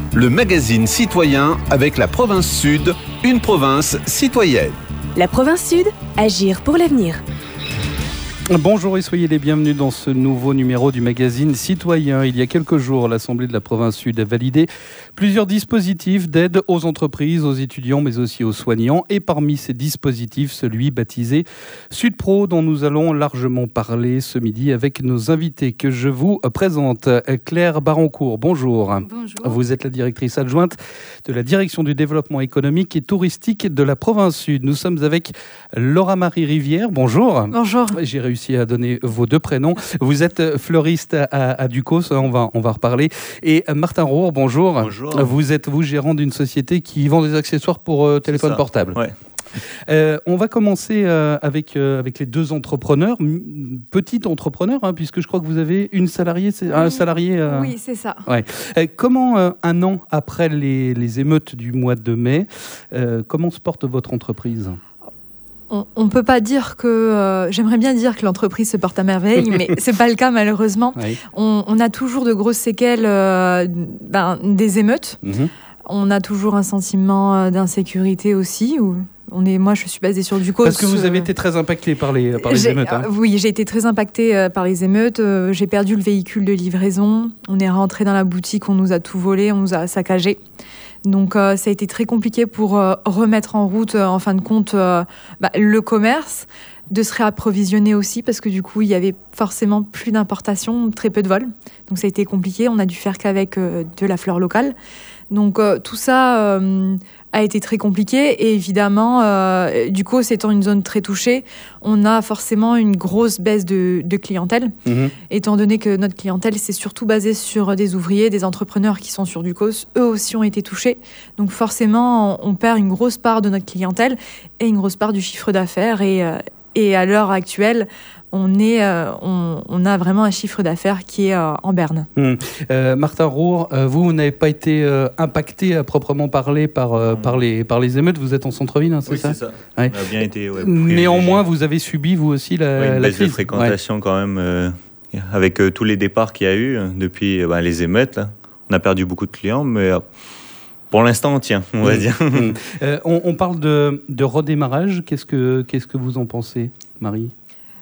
le magazine citoyen avec la province Sud, une province citoyenne. La province Sud, agir pour l'avenir. Bonjour et soyez les bienvenus dans ce nouveau numéro du magazine Citoyen. Il y a quelques jours, l'Assemblée de la province Sud a validé plusieurs dispositifs d'aide aux entreprises, aux étudiants, mais aussi aux soignants. Et parmi ces dispositifs, celui baptisé Sud Pro, dont nous allons largement parler ce midi avec nos invités que je vous présente. Claire Barancourt, bonjour. Bonjour. Vous êtes la directrice adjointe de la direction du développement économique et touristique de la province Sud. Nous sommes avec Laura-Marie Rivière, bonjour. Bonjour. J'ai réussi à donner vos deux prénoms. Vous êtes fleuriste à Ducos, on va reparler. Et Martin Roure, bonjour. Bonjour. Vous êtes gérant d'une société qui vend des accessoires pour téléphone portable. Ouais. On va commencer avec les deux entrepreneurs, petit entrepreneur, puisque je crois que vous avez un salarié. Oui, c'est ça. Ouais. Comment, un an après les émeutes du mois de mai, comment se porte votre entreprise ? On ne peut pas dire que... j'aimerais bien dire que l'entreprise se porte à merveille, mais ce n'est pas le cas malheureusement. Oui. On a toujours de grosses séquelles des émeutes. Mm-hmm. On a toujours un sentiment d'insécurité aussi. Moi, je suis basée sur Ducos. Parce que vous avez été très impacté par les émeutes. Oui, j'ai été très impactée par les émeutes. J'ai perdu le véhicule de livraison. On est rentré dans la boutique, on nous a tout volé, on nous a saccagé. Donc ça a été très compliqué pour remettre en route, en fin de compte, le commerce, de se réapprovisionner aussi, parce que du coup, il y avait forcément plus d'importation, très peu de vols. Donc ça a été compliqué, on a dû faire qu'avec de la fleur locale. Donc tout ça a été très compliqué. Et évidemment, Ducos étant une zone très touchée, on a forcément une grosse baisse de clientèle, étant donné que notre clientèle, c'est surtout basé sur des ouvriers, des entrepreneurs qui sont sur Ducos. Eux aussi ont été touchés. Donc forcément, on perd une grosse part de notre clientèle et une grosse part du chiffre d'affaires. Et à l'heure actuelle, on a vraiment un chiffre d'affaires qui est en berne. Martin Roure, vous n'avez pas été impacté à proprement parler par les émeutes. Vous êtes en centre-ville, c'est ça ? Oui, c'est ça. Ouais. On a bien été Néanmoins, vous avez subi, vous aussi, la baisse crise. de fréquentation quand même, avec tous les départs qu'il y a eu depuis les émeutes. Là. On a perdu beaucoup de clients, mais... pour l'instant, on tient, on va dire. On parle de redémarrage. Qu'est-ce que vous en pensez, Marie ?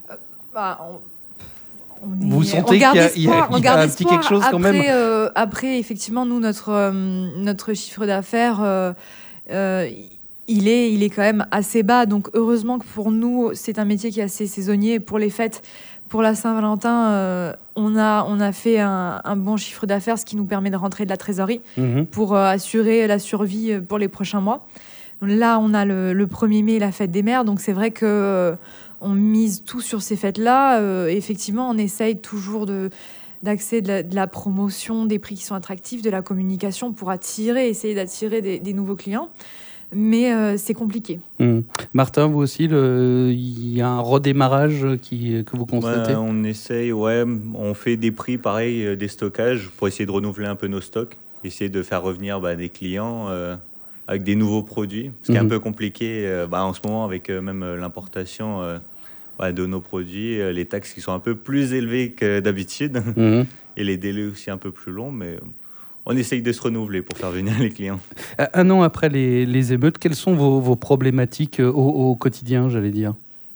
Vous sentez qu'il y a un petit quelque chose quand même ? Après, effectivement, nous, notre chiffre d'affaires, il est quand même assez bas. Donc, heureusement que pour nous, c'est un métier qui est assez saisonnier. Pour les fêtes, pour la Saint-Valentin, on a fait un bon chiffre d'affaires, ce qui nous permet de rentrer de la trésorerie pour assurer la survie pour les prochains mois. Donc là, on a le 1er mai, la fête des mères. Donc, c'est vrai que... on mise tout sur ces fêtes-là. Effectivement, on essaye toujours d'axer de la promotion, des prix qui sont attractifs, de la communication pour essayer d'attirer des nouveaux clients. Mais c'est compliqué. Martin, vous aussi, il y a un redémarrage que vous constatez ? On essaye, on fait des prix pareil, des stockages pour essayer de renouveler un peu nos stocks, essayer de faire revenir des clients avec des nouveaux produits, ce qui est un peu compliqué en ce moment avec même l'importation de nos produits, les taxes qui sont un peu plus élevées que d'habitude et les délais aussi un peu plus longs, mais on essaye de se renouveler pour faire venir les clients. Un an après les émeutes, quelles sont vos problématiques au quotidien, j'allais dire ?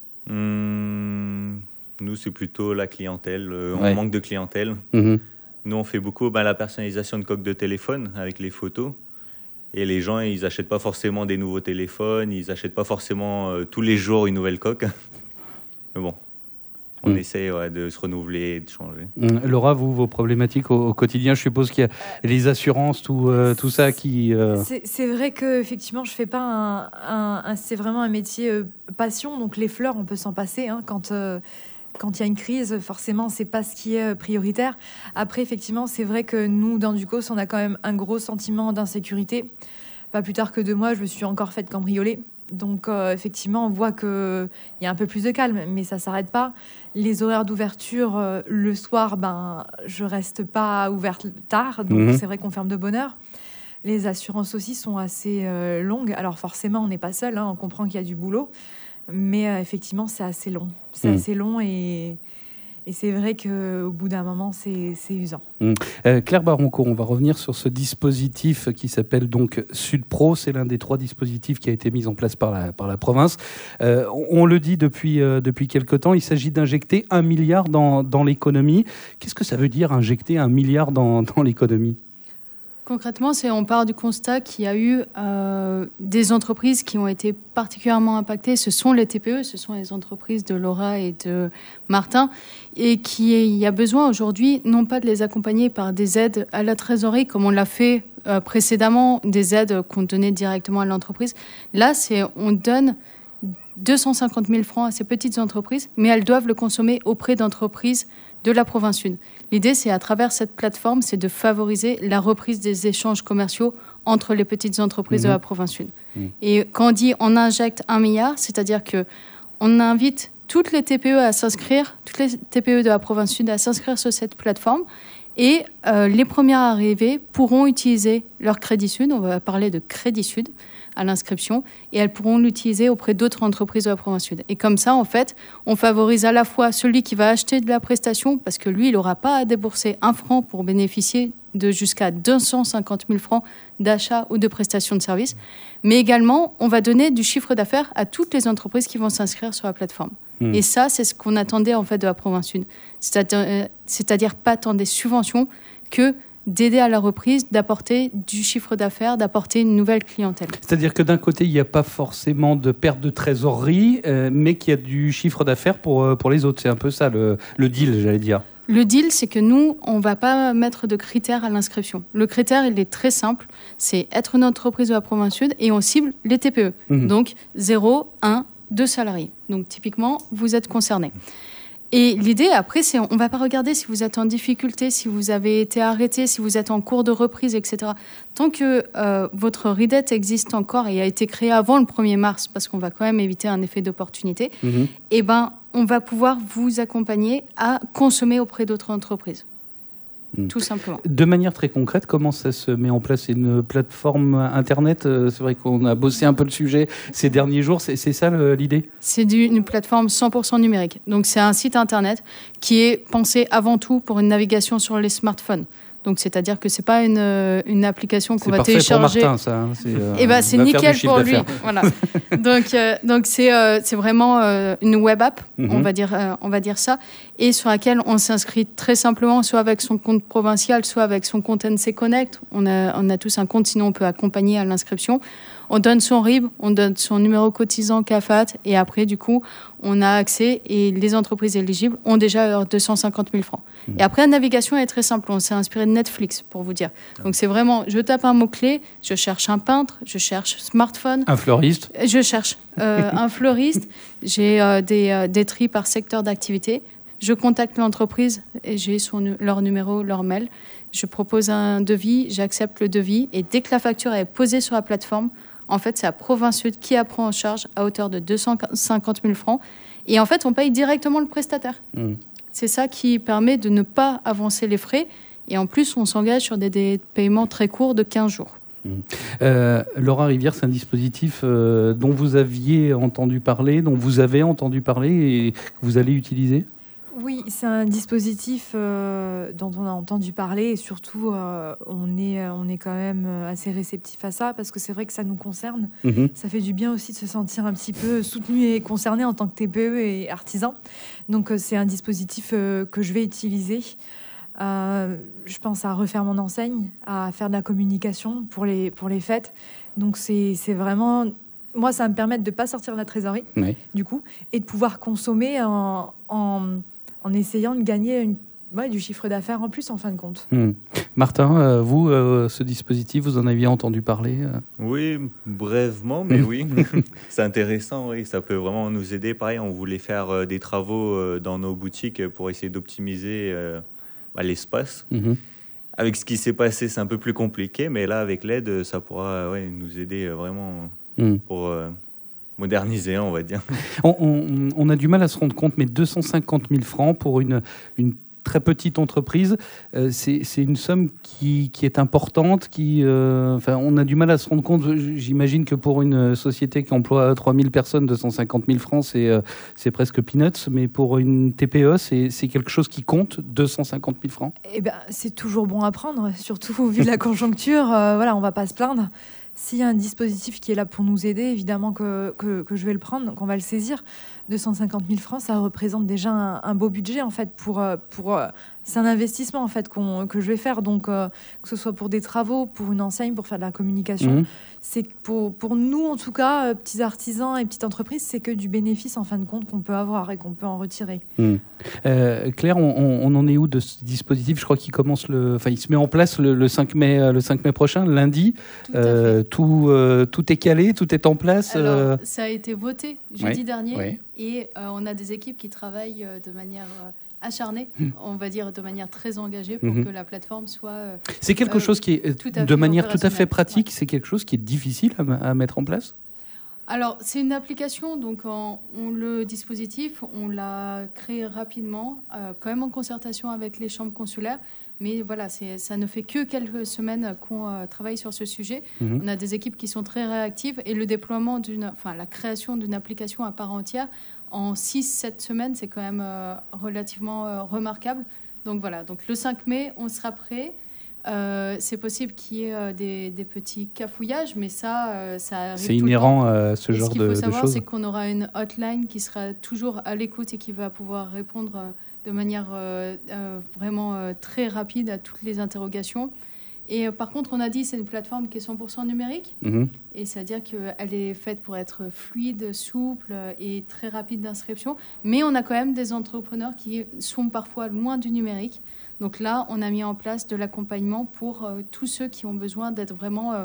Nous, c'est plutôt la clientèle. On manque de clientèle. Nous, on fait beaucoup la personnalisation de coques de téléphone avec les photos. Et les gens, ils n'achètent pas forcément des nouveaux téléphones, ils n'achètent pas forcément tous les jours une nouvelle coque. Mais bon, on essaie de se renouveler et de changer. Laura, vos problématiques au quotidien, je suppose qu'il y a les assurances, tout ça qui... C'est vrai qu'effectivement, je ne fais pas c'est vraiment un métier passion, donc les fleurs, on peut s'en passer. Quand il y a une crise, forcément, c'est pas ce qui est prioritaire. Après, effectivement, c'est vrai que nous, dans Ducos, on a quand même un gros sentiment d'insécurité. Pas plus tard que 2 mois, je me suis encore faite cambrioler. Donc, effectivement, on voit qu'il y a un peu plus de calme, mais ça s'arrête pas. Les horaires d'ouverture, le soir, je reste pas ouverte tard. Donc, c'est vrai qu'on ferme de bonne heure. Les assurances aussi sont assez longues. Alors, forcément, on n'est pas seul. On comprend qu'il y a du boulot. Mais effectivement, c'est assez long. C'est assez long et Et c'est vrai qu'au bout d'un moment, c'est usant. Claire Baroncourt, on va revenir sur ce dispositif qui s'appelle donc SudPro. C'est l'un des 3 dispositifs qui a été mis en place par la province. On le dit depuis quelque temps, il s'agit d'injecter 1 milliard dans l'économie. Qu'est-ce que ça veut dire injecter 1 milliard dans l'économie ? Concrètement, on part du constat qu'il y a eu des entreprises qui ont été particulièrement impactées. Ce sont les TPE, ce sont les entreprises de Laura et de Martin, et il y a besoin aujourd'hui, non pas de les accompagner par des aides à la trésorerie, comme on l'a fait précédemment, des aides qu'on donnait directement à l'entreprise. Là, on donne 250 000 francs à ces petites entreprises, mais elles doivent le consommer auprès d'entreprises de la province sud. L'idée, c'est à travers cette plateforme, c'est de favoriser la reprise des échanges commerciaux entre les petites entreprises de la province sud. Et quand on dit on injecte 1 milliard, c'est-à-dire qu'on invite toutes les TPE à s'inscrire, toutes les TPE de la province sud à s'inscrire sur cette plateforme. Et les premières arrivées pourront utiliser leur Crédit Sud, on va parler de Crédit Sud à l'inscription, et elles pourront l'utiliser auprès d'autres entreprises de la province sud. Et comme ça, en fait, on favorise à la fois celui qui va acheter de la prestation, parce que lui, il n'aura pas à débourser 1 franc pour bénéficier de jusqu'à 250 000 francs d'achat ou de prestation de service, mais également, on va donner du chiffre d'affaires à toutes les entreprises qui vont s'inscrire sur la plateforme. Et ça, c'est ce qu'on attendait en fait de la province sud. C'est-à-dire pas tant des subventions que d'aider à la reprise, d'apporter du chiffre d'affaires, d'apporter une nouvelle clientèle. C'est-à-dire que d'un côté, il n'y a pas forcément de perte de trésorerie, mais qu'il y a du chiffre d'affaires pour les autres. C'est un peu ça le deal, j'allais dire. Le deal, c'est que nous, on ne va pas mettre de critères à l'inscription. Le critère, il est très simple. C'est être une entreprise de la province sud et on cible les TPE. Donc 0, 1, 2 salariés. Donc typiquement, vous êtes concerné. Et l'idée, après, c'est on ne va pas regarder si vous êtes en difficulté, si vous avez été arrêté, si vous êtes en cours de reprise, etc. Tant que votre RIDET existe encore et a été créé avant le 1er mars, parce qu'on va quand même éviter un effet d'opportunité, eh ben, on va pouvoir vous accompagner à consommer auprès d'autres entreprises. Tout simplement. De manière très concrète, comment ça se met en place ? C'est une plateforme Internet ? C'est vrai qu'on a bossé un peu le sujet ces derniers jours. C'est ça l'idée ? C'est une plateforme 100% numérique. Donc c'est un site Internet qui est pensé avant tout pour une navigation sur les smartphones. Donc, c'est-à-dire que c'est pas une application qu'on va télécharger. C'est parfait pour Martin, ça. C'est nickel pour lui. Voilà. Donc c'est vraiment une web app, on va dire ça, et sur laquelle on s'inscrit très simplement, soit avec son compte provincial, soit avec son compte NC Connect. On a tous un compte, sinon on peut accompagner à l'inscription. On donne son RIB, on donne son numéro cotisant CAFAT, et après, du coup, on a accès, et les entreprises éligibles ont déjà leurs 250 000 francs. Et après, la navigation est très simple. On s'est inspiré de Netflix, pour vous dire. Donc, c'est vraiment, je tape un mot-clé, je cherche un peintre, je cherche smartphone. Un fleuriste. Je cherche un fleuriste. J'ai des tris par secteur d'activité. Je contacte l'entreprise et j'ai leur numéro, leur mail. Je propose un devis, j'accepte le devis, et dès que la facture est posée sur la plateforme, en fait, c'est la province sud qui la prend en charge à hauteur de 250 000 francs. Et en fait, on paye directement le prestataire. C'est ça qui permet de ne pas avancer les frais. Et en plus, on s'engage sur des paiements très courts de 15 jours. Laura Rivière, c'est un dispositif dont vous aviez entendu parler, dont vous avez entendu parler et que vous allez utiliser ? Oui, c'est un dispositif dont on a entendu parler, et surtout on est quand même assez réceptif à ça, parce que c'est vrai que ça nous concerne. Ça fait du bien aussi de se sentir un petit peu soutenu et concerné en tant que TPE et artisan. Donc c'est un dispositif que je vais utiliser. Je pense à refaire mon enseigne, à faire de la communication pour les fêtes. Donc c'est vraiment... Moi, ça va me permettre de ne pas sortir de la trésorerie, du coup, et de pouvoir consommer en essayant de gagner du chiffre d'affaires en plus, en fin de compte. Martin, vous, ce dispositif, vous en aviez entendu parler Oui, brièvement, mais oui. C'est intéressant, oui. Ça peut vraiment nous aider. Pareil, on voulait faire des travaux dans nos boutiques pour essayer d'optimiser l'espace. Avec ce qui s'est passé, c'est un peu plus compliqué, mais là, avec l'aide, ça pourra nous aider vraiment pour... modernisé, on va dire. On a du mal à se rendre compte, mais 250 000 francs pour une très petite entreprise, c'est une somme qui est importante, on a du mal à se rendre compte. J'imagine que pour une société qui emploie 3000 personnes, 250 000 francs, c'est presque peanuts, mais pour une TPE, c'est quelque chose qui compte, 250 000 francs. Eh ben, c'est toujours bon à prendre, surtout vu la conjoncture. Voilà, on va pas se plaindre. S'il y a un dispositif qui est là pour nous aider, évidemment que je vais le prendre, donc on va le saisir. 250 000 francs, ça représente déjà un beau budget en fait c'est un investissement en fait que je vais faire, donc que ce soit pour des travaux, pour une enseigne, pour faire de la communication. C'est pour nous en tout cas, petits artisans et petites entreprises, c'est que du bénéfice en fin de compte qu'on peut avoir et qu'on peut en retirer. Claire, on en est où de ce dispositif? Je crois qu'il commence il se met en place le 5 mai prochain, lundi. Tout est calé, tout est en place. Alors, ça a été voté jeudi dernier et on a des équipes qui travaillent de manière acharnée, on va dire de manière très engagée pour que la plateforme soit... c'est quelque chose qui est, de manière tout à fait pratique, c'est quelque chose qui est difficile à mettre en place? Alors, c'est une application, donc le dispositif, on l'a créé rapidement, quand même en concertation avec les chambres consulaires. Mais voilà, ça ne fait que quelques semaines qu'on travaille sur ce sujet. On a des équipes qui sont très réactives et le déploiement la création d'une application à part entière en 6-7 semaines, c'est quand même relativement remarquable. Donc voilà, donc le 5 mai, on sera prêt. C'est possible qu'il y ait des petits cafouillages, mais ça arrive. C'est inhérent à ce genre de choses. Ce qu'il faut savoir, c'est qu'on aura une hotline qui sera toujours à l'écoute et qui va pouvoir répondre de manière vraiment très rapide à toutes les interrogations. Et par contre, on a dit que c'est une plateforme qui est 100% numérique. Et c'est-à-dire qu'elle est faite pour être fluide, souple et très rapide d'inscription. Mais on a quand même des entrepreneurs qui sont parfois loin du numérique. Donc là, on a mis en place de l'accompagnement pour tous ceux qui ont besoin d'être vraiment...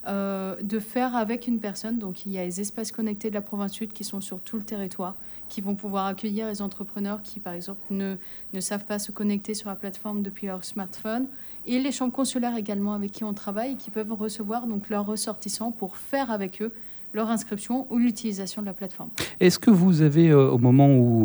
de faire avec une personne. Donc il y a les espaces connectés de la province sud qui sont sur tout le territoire, qui vont pouvoir accueillir les entrepreneurs qui, par exemple, ne savent pas se connecter sur la plateforme depuis leur smartphone. Et les chambres consulaires également avec qui on travaille, qui peuvent recevoir donc leurs ressortissants pour faire avec eux leur inscription ou l'utilisation de la plateforme. Est-ce que vous avez, au moment où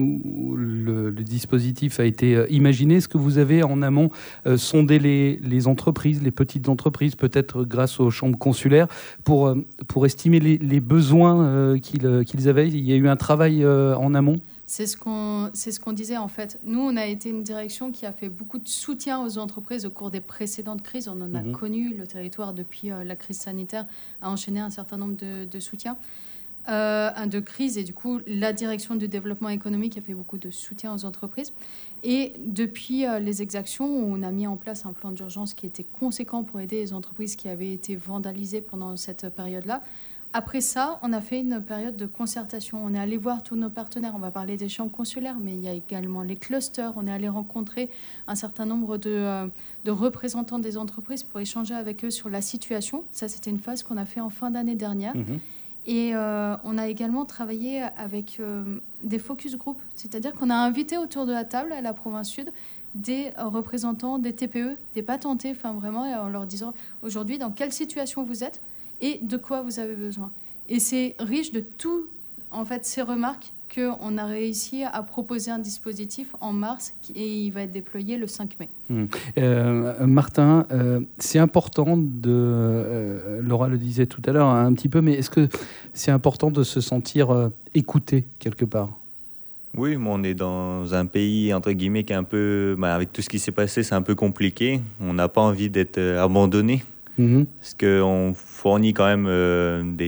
le dispositif a été imaginé, est-ce que vous avez en amont sondé les entreprises, les petites entreprises, peut-être grâce aux chambres consulaires, pour estimer les besoins qu'ils avaient? Il y a eu un travail en amont? C'est ce qu'on disait en fait. Nous, on a été une direction qui a fait beaucoup de soutien aux entreprises au cours des précédentes crises. On en a connu, le territoire depuis la crise sanitaire a enchaîné un certain nombre de soutiens, de crises. Et du coup, la direction du développement économique a fait beaucoup de soutien aux entreprises. Et depuis les exactions, on a mis en place un plan d'urgence qui était conséquent pour aider les entreprises qui avaient été vandalisées pendant cette période-là. Après ça, on a fait une période de concertation. On est allé voir tous nos partenaires. On va parler des chambres consulaires, mais il y a également les clusters. On est allé rencontrer un certain nombre de représentants des entreprises pour échanger avec eux sur la situation. Ça, c'était une phase qu'on a fait en fin d'année dernière. Et on a également travaillé avec des focus group. C'est-à-dire qu'on a invité autour de la table à la province sud des représentants des TPE, des patentés, enfin vraiment, en leur disant aujourd'hui dans quelle situation vous êtes et de quoi vous avez besoin. Et c'est riche de tout, en fait, ces remarques qu'on a réussi à proposer un dispositif en mars et il va être déployé le 5 mai. Martin, c'est important Laura le disait tout à l'heure un petit peu, mais est-ce que c'est important de se sentir écouté quelque part? Oui, mais on est dans un pays, entre guillemets, qui est un peu... avec tout ce qui s'est passé, c'est un peu compliqué. On n'a pas envie d'être abandonné. Parce qu'on fournit quand même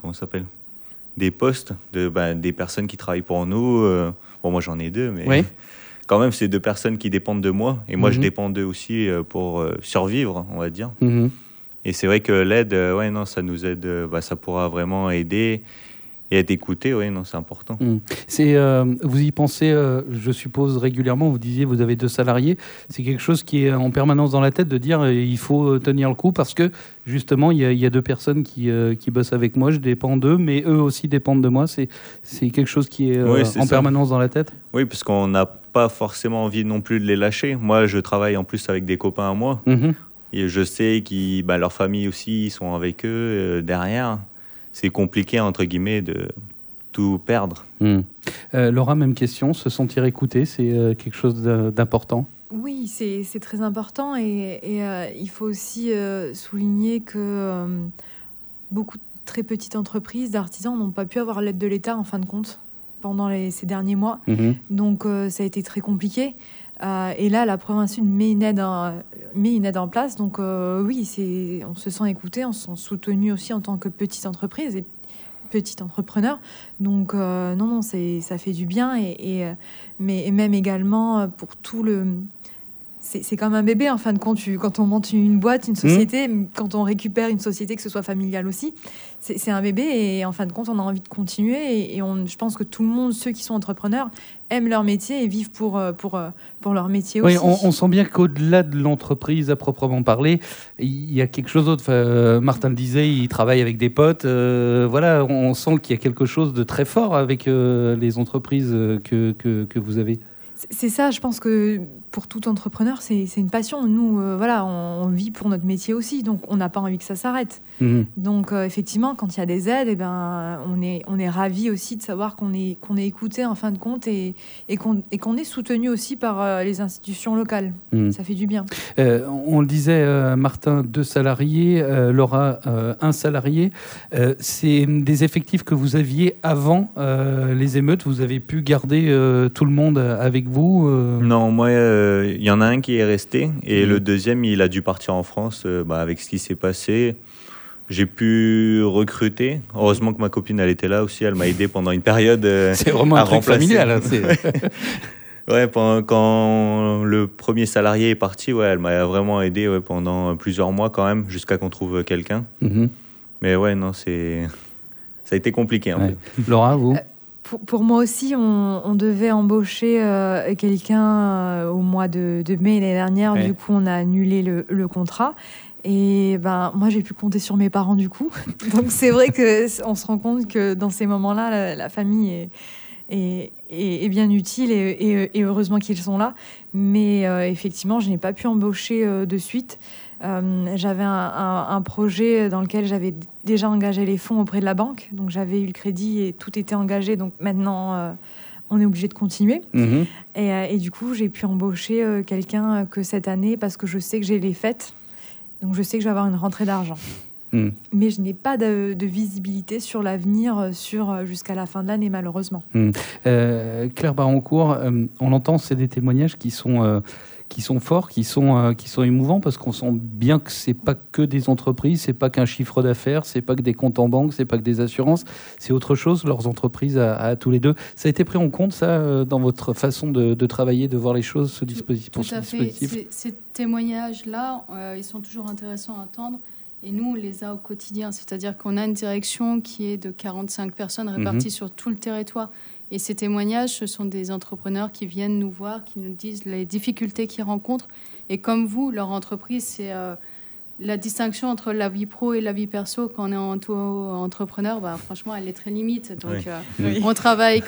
des postes, des personnes qui travaillent pour nous. Bon, moi, j'en ai 2, mais quand même, c'est 2 personnes qui dépendent de moi. Et moi, je dépends d'eux aussi pour survivre, on va dire. Et c'est vrai que l'aide, ça nous aide. Ça pourra vraiment aider. Et être écouté, c'est important. Vous y pensez, je suppose, régulièrement. Vous disiez, vous avez 2 salariés. C'est quelque chose qui est en permanence dans la tête de dire il faut tenir le coup parce que, justement, il y a 2 personnes qui bossent avec moi. Je dépends d'eux, mais eux aussi dépendent de moi. C'est quelque chose qui est en permanence dans la tête. Oui, parce qu'on n'a pas forcément envie non plus de les lâcher. Moi, je travaille en plus avec des copains à moi. Et je sais que leur famille aussi, ils sont avec eux derrière. C'est compliqué, entre guillemets, de tout perdre. Laura, même question, se sentir écouté, c'est quelque chose d'important? Oui, c'est très important et il faut aussi souligner que beaucoup de très petites entreprises, d'artisans n'ont pas pu avoir l'aide de l'État en fin de compte pendant ces derniers mois. Donc ça a été très compliqué. Et là, la province Sud met une aide en place. Donc oui, on se sent écouté, on se sent soutenu aussi en tant que petite entreprise et petit entrepreneur. Donc non, ça fait du bien. Mais même également pour tout le... C'est comme un bébé en fin de compte. Quand on monte une boîte, une société, quand on récupère une société, que ce soit familiale aussi, c'est un bébé et en fin de compte, on a envie de continuer. Je pense que tout le monde, ceux qui sont entrepreneurs, aiment leur métier et vivent pour leur métier aussi. Oui, on sent bien qu'au-delà de l'entreprise à proprement parler, il y a quelque chose d'autre. Martin le disait, il travaille avec des potes. Voilà, on sent qu'il y a quelque chose de très fort avec les entreprises que vous avez. C'est ça, je pense que pour tout entrepreneur, c'est une passion. Nous, on vit pour notre métier aussi, donc on n'a pas envie que ça s'arrête. Donc effectivement, quand il y a des aides, on est ravis aussi de savoir qu'on est écouté en fin de compte et qu'on est soutenu aussi par les institutions locales. Ça fait du bien. On le disait, Martin, 2 salariés, Laura, 1 salarié. C'est des effectifs que vous aviez avant les émeutes. Vous avez pu garder tout le monde avec vous Non, moi, il y en a un qui est resté et le deuxième, il a dû partir en France avec ce qui s'est passé. J'ai pu recruter. Heureusement que ma copine, elle était là aussi. Elle m'a aidé pendant une période c'est vraiment un truc familial. Hein, quand le premier salarié est parti, elle m'a vraiment aidé pendant plusieurs mois quand même, jusqu'à qu'on trouve quelqu'un. Mais non, ça a été compliqué un peu. Laura, vous Pour moi aussi, on devait embaucher quelqu'un au mois de mai l'année dernière. Du coup, on a annulé le contrat. Et moi, j'ai pu compter sur mes parents du coup. Donc, c'est vrai qu'on se rend compte que dans ces moments-là, la famille est bien utile et heureusement qu'ils sont là. Mais effectivement, je n'ai pas pu embaucher de suite. J'avais un projet dans lequel j'avais déjà engagé les fonds auprès de la banque. Donc, j'avais eu le crédit et tout était engagé. Donc, maintenant, on est obligé de continuer. Et du coup, j'ai pu embaucher quelqu'un que cette année parce que je sais que j'ai les fêtes. Donc, je sais que je vais avoir une rentrée d'argent. Mais je n'ai pas de visibilité sur l'avenir jusqu'à la fin de l'année, malheureusement. Claire Baroncourt, on l'entend, c'est des témoignages qui sont forts, qui sont émouvants, parce qu'on sent bien que c'est pas que des entreprises, c'est pas qu'un chiffre d'affaires, c'est pas que des comptes en banque, c'est pas que des assurances, c'est autre chose, leurs entreprises à tous les deux. Ça a été pris en compte, ça, dans votre façon de travailler, de voir les choses, ce dispositif? Tout à fait. Ces témoignages-là, ils sont toujours intéressants à entendre. Et nous, on les a au quotidien. C'est-à-dire qu'on a une direction qui est de 45 personnes réparties sur tout le territoire. Et ces témoignages, ce sont des entrepreneurs qui viennent nous voir, qui nous disent les difficultés qu'ils rencontrent. Et comme vous, leur entreprise, c'est la distinction entre la vie pro et la vie perso. Quand on est auto-entrepreneur, franchement, elle est très limite. Donc, on travaille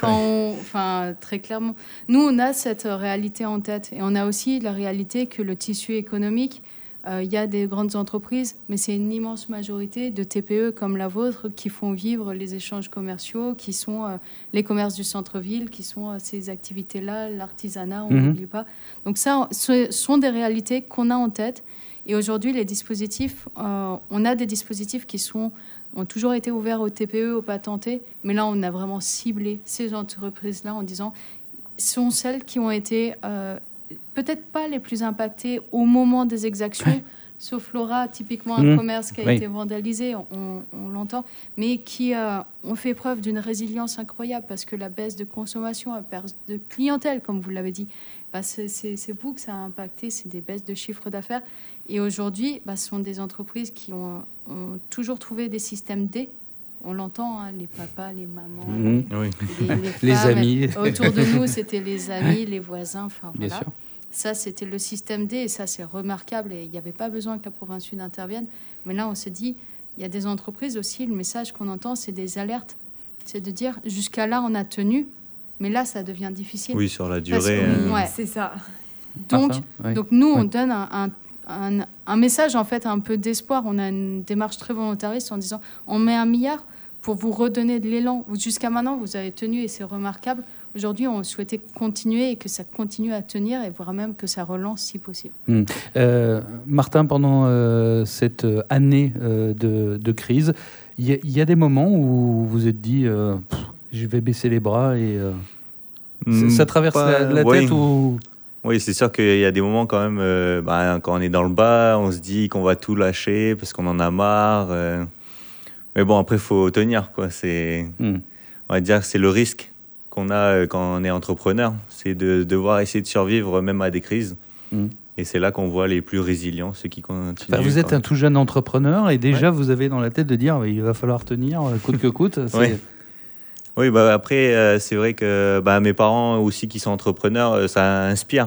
très clairement. Nous, on a cette réalité en tête. Et on a aussi la réalité que le tissu économique, il y a des grandes entreprises, mais c'est une immense majorité de TPE comme la vôtre qui font vivre les échanges commerciaux, qui sont les commerces du centre-ville, qui sont ces activités-là, l'artisanat, on n'oublie pas. Donc ça, ce sont des réalités qu'on a en tête. Et aujourd'hui, les dispositifs, on a des dispositifs qui ont toujours été ouverts aux TPE, aux patentés, mais là, on a vraiment ciblé ces entreprises-là en disant, sont celles qui ont été... peut-être pas les plus impactés au moment des exactions, sauf Laura, typiquement un commerce qui a été vandalisé, on l'entend, mais qui ont fait preuve d'une résilience incroyable parce que la baisse de consommation, la baisse de clientèle, comme vous l'avez dit, c'est vous que ça a impacté, c'est des baisses de chiffre d'affaires. Et aujourd'hui, ce sont des entreprises qui ont toujours trouvé des systèmes D. On l'entend, les papas, les mamans, les femmes, amis. Autour de nous, c'était les amis, les voisins. Bien sûr. Ça, c'était le système D et ça, c'est remarquable. Et il n'y avait pas besoin que la province Sud intervienne. Mais là, on s'est dit, il y a des entreprises aussi, le message qu'on entend, c'est des alertes. C'est de dire, jusqu'à là, on a tenu, mais là, ça devient difficile. Oui, sur la durée. C'est ça. Donc nous, on donne un message, en fait, un peu d'espoir. On a une démarche très volontariste en disant, on met 1 milliard pour vous redonner de l'élan. Jusqu'à maintenant, vous avez tenu et c'est remarquable. Aujourd'hui, on souhaitait continuer et que ça continue à tenir et voire même que ça relance si possible. Martin, pendant cette année de crise, il y a des moments où vous vous êtes dit je vais baisser les bras et ça traverse la tête ou... Oui, c'est sûr qu'il y a des moments quand même, quand on est dans le bas, on se dit qu'on va tout lâcher parce qu'on en a marre. Mais bon, après, il faut tenir, quoi. On va dire que c'est le risque qu'on a quand on est entrepreneur. C'est de devoir essayer de survivre même à des crises. Et c'est là qu'on voit les plus résilients, ceux qui continuent. Vous êtes un tout jeune entrepreneur et déjà, vous avez dans la tête de dire il va falloir tenir coûte que coûte. Oui, après, c'est vrai que mes parents aussi qui sont entrepreneurs, ça inspire.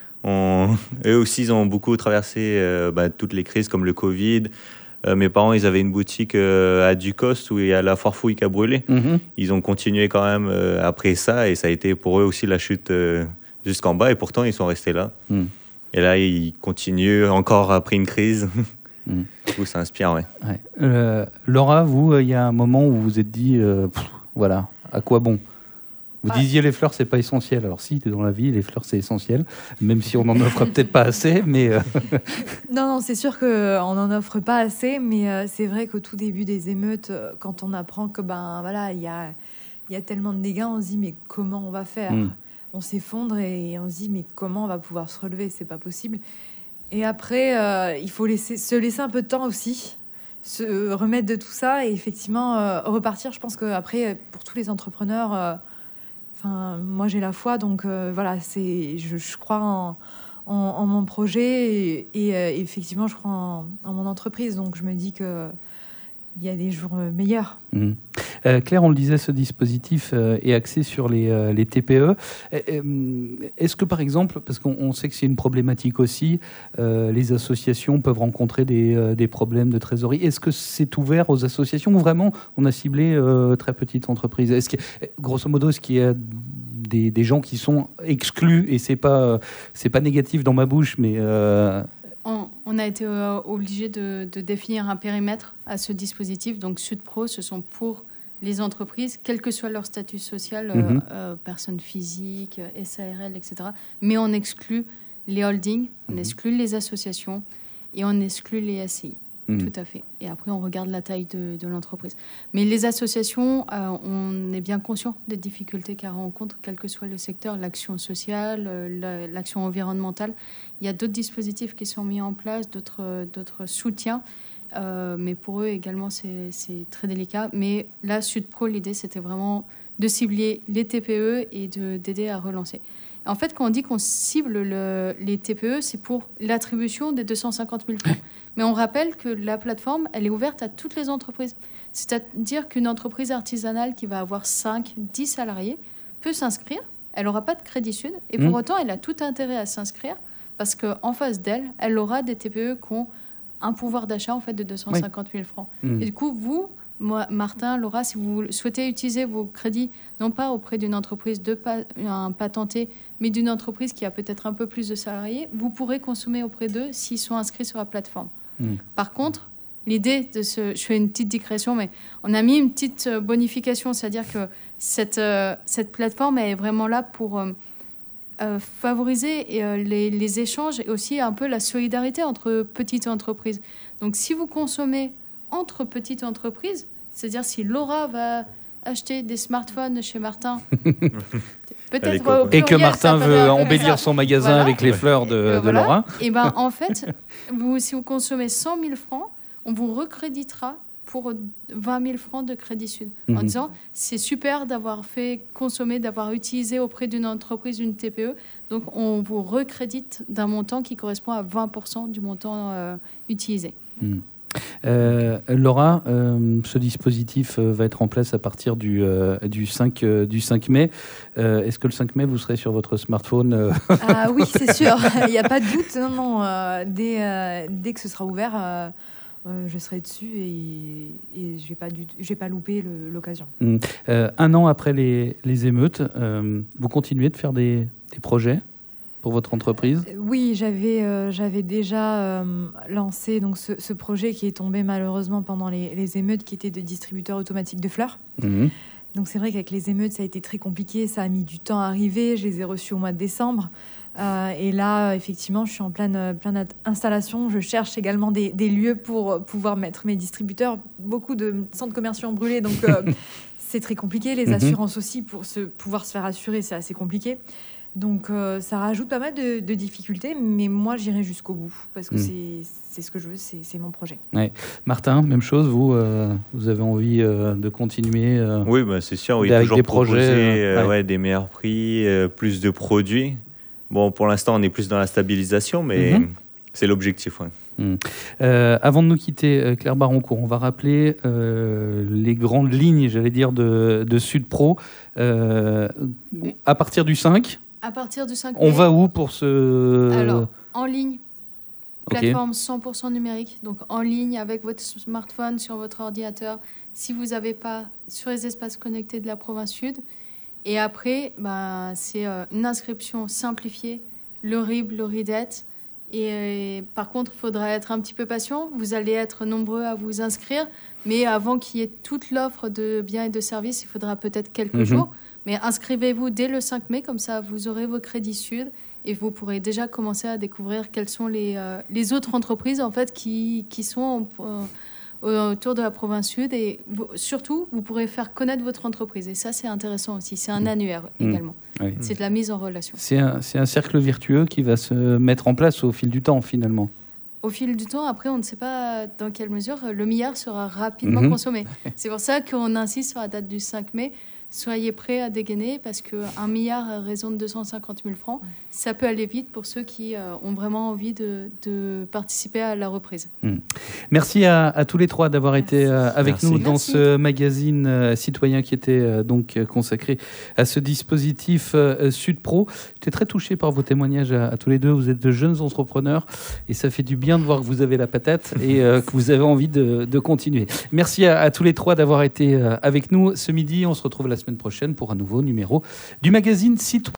Eux aussi, ils ont beaucoup traversé toutes les crises comme le Covid. Mes parents, ils avaient une boutique à Ducoste où il y a la foire fouille qui a brûlé. Ils ont continué quand même après ça et ça a été pour eux aussi la chute jusqu'en bas et pourtant, ils sont restés là. Et là, ils continuent encore après une crise. Du coup, ça inspire, Laura, vous, il y a un moment où vous vous êtes dit... voilà, à quoi bon ? Vous disiez les fleurs, c'est pas essentiel. Alors si, dans la vie, les fleurs, c'est essentiel, même si on n'en offre peut-être pas assez, mais... Non, c'est sûr qu'on n'en offre pas assez, mais c'est vrai qu'au tout début des émeutes, quand on apprend que il y a tellement de dégâts, on se dit mais comment on va faire ? On s'effondre et on se dit mais comment on va pouvoir se relever ? C'est pas possible. Et après, il faut se laisser un peu de temps aussi, se remettre de tout ça et effectivement repartir. Je pense qu'après, pour tous les entrepreneurs, moi j'ai la foi, donc je crois en mon projet et effectivement je crois en mon entreprise, donc je me dis que il y a des jours meilleurs. Claire, on le disait, ce dispositif est axé sur les TPE. Est-ce que, par exemple, parce qu'on sait que c'est une problématique aussi, les associations peuvent rencontrer des problèmes de trésorerie. Est-ce que c'est ouvert aux associations ou vraiment on a ciblé très petites entreprises ? Grosso modo, est-ce qu'il y a des gens qui sont exclus, et c'est pas négatif dans ma bouche, mais... On a été obligé de définir un périmètre à ce dispositif. Donc, SUDPRO, ce sont pour les entreprises, quel que soit leur statut social, personnes physiques, SARL, etc. Mais on exclut les holdings, on exclut les associations et on exclut les SCI. Tout à fait. Et après, on regarde la taille de l'entreprise. Mais les associations, on est bien conscient des difficultés qu'elles rencontrent, quel que soit le secteur, l'action sociale, l'action environnementale. Il y a d'autres dispositifs qui sont mis en place, d'autres soutiens. Mais pour eux également, c'est très délicat. Mais là, SUDPRO, l'idée, c'était vraiment de cibler les TPE et d'aider à relancer. En fait, quand on dit qu'on cible les TPE, c'est pour l'attribution des 250 000 francs. Mais on rappelle que la plateforme, elle est ouverte à toutes les entreprises. C'est-à-dire qu'une entreprise artisanale qui va avoir 5, 10 salariés peut s'inscrire. Elle n'aura pas de crédit Sud. Et pour autant, elle a tout intérêt à s'inscrire parce qu'en face d'elle, elle aura des TPE qui ont un pouvoir d'achat en fait, de 250 000 francs. Et du coup, vous... Moi, Martin, Laura, si vous souhaitez utiliser vos crédits, non pas auprès d'une entreprise un patenté, mais d'une entreprise qui a peut-être un peu plus de salariés, vous pourrez consommer auprès d'eux s'ils sont inscrits sur la plateforme. Par contre, l'idée de je fais une petite digression, mais on a mis une petite bonification, c'est-à-dire que cette plateforme est vraiment là pour favoriser les échanges et aussi un peu la solidarité entre petites entreprises. Donc, si vous consommez entre petites entreprises, c'est-à-dire si Laura va acheter des smartphones chez Martin, peut-être et que Martin veut embellir son magasin avec les fleurs de Laura. Et en fait, si vous consommez 100 000 francs, on vous recréditera pour 20 000 francs de crédit Sud. En disant, c'est super d'avoir fait consommer, d'avoir utilisé auprès d'une entreprise, une TPE. Donc, on vous recrédite d'un montant qui correspond à 20% du montant utilisé. Laura, ce dispositif va être en place à partir du 5 mai. Est-ce que le 5 mai, vous serez sur votre smartphone Oui, c'est sûr. Il n'y a pas de doute. Non. Dès que ce sera ouvert, je serai dessus et je ne vais pas louper l'occasion. 1 an après les émeutes, vous continuez de faire des projets ? pour votre entreprise? Oui, j'avais déjà lancé donc, ce projet qui est tombé malheureusement pendant les émeutes, qui était de distributeur automatique de fleurs. Donc c'est vrai qu'avec les émeutes, ça a été très compliqué, ça a mis du temps à arriver. Je les ai reçus au mois de décembre. Et là, effectivement, je suis en pleine installation. Je cherche également des lieux pour pouvoir mettre mes distributeurs. Beaucoup de centres commerciaux ont brûlé, donc c'est très compliqué. Les assurances aussi, pour pouvoir se faire assurer, c'est assez compliqué. Donc ça rajoute pas mal de difficultés, mais moi j'irai jusqu'au bout parce que c'est ce que je veux, c'est mon projet. Ouais. Martin, même chose, vous avez envie de continuer Oui, c'est sûr, oui, avec toujours des proposer projets, des meilleurs prix, plus de produits. Bon, pour l'instant, on est plus dans la stabilisation, mais c'est l'objectif. Avant de nous quitter, Claire Baroncourt, on va rappeler les grandes lignes, j'allais dire, de Sud Pro. À partir du 5, à partir du 5 mai, on va où pour ce... Alors, en ligne, plateforme 100% numérique, donc en ligne avec votre smartphone, sur votre ordinateur, si vous n'avez pas sur les espaces connectés de la province Sud. Et après, c'est une inscription simplifiée, le RIB, le RIDET. Et par contre, il faudra être un petit peu patient. Vous allez être nombreux à vous inscrire, mais avant qu'il y ait toute l'offre de biens et de services, il faudra peut-être quelques jours. Mais inscrivez-vous dès le 5 mai, comme ça vous aurez vos crédits Sud et vous pourrez déjà commencer à découvrir quelles sont les autres entreprises en fait, qui sont autour de la province Sud. Et surtout, vous pourrez faire connaître votre entreprise. Et ça, c'est intéressant aussi. C'est un annuaire également. Oui. C'est de la mise en relation. C'est un cercle vertueux qui va se mettre en place au fil du temps, finalement. Au fil du temps, après, on ne sait pas dans quelle mesure le milliard sera rapidement consommé. C'est pour ça qu'on insiste sur la date du 5 mai. Soyez prêts à dégainer parce qu'un milliard à raison de 250 000 francs, ça peut aller vite pour ceux qui ont vraiment envie de participer à la reprise. Merci à tous les trois d'avoir été avec nous dans ce magazine citoyen qui était donc consacré à ce dispositif Sud Pro. J'étais très touché par vos témoignages à tous les deux. Vous êtes de jeunes entrepreneurs et ça fait du bien de voir que vous avez la patate et que vous avez envie de continuer. Merci à tous les trois d'avoir été avec nous ce midi. On se retrouve la semaine prochaine pour un nouveau numéro du magazine Citoyen.